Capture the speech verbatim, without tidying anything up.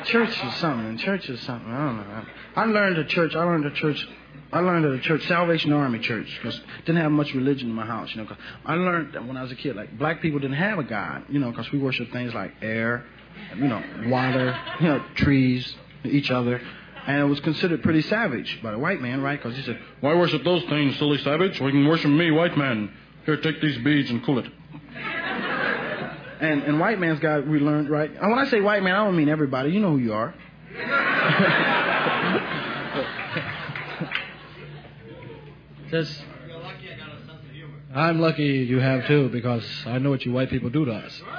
church is something. Church is something. I don't know. I learned at church. I learned at church. I learned at a church, Salvation Army Church, because didn't have much religion in my house, you know. 'Cause I learned that when I was a kid, like black people didn't have a God, you know, because we worship things like air, you know, water, you know, trees, each other, and it was considered pretty savage by the white man, right? Because he said, "Why worship those things, silly savage? We can worship me, white man. Here, take these beads and cool it." And and white man's God, we learned, right? And when I say white man, I don't mean everybody. You know who you are. Just, I'm lucky you have too, because I know what you white people do to us.